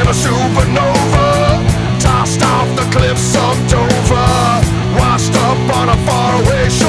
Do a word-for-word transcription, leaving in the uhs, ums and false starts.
a supernova, tossed off the cliffs of Dover, washed up on a faraway shore.